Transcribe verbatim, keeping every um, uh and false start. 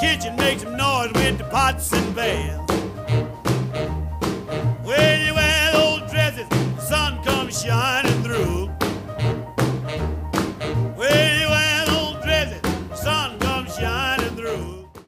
kitchen, make some noise with the pots and pans. When you wear those dresses, the sun comes shining.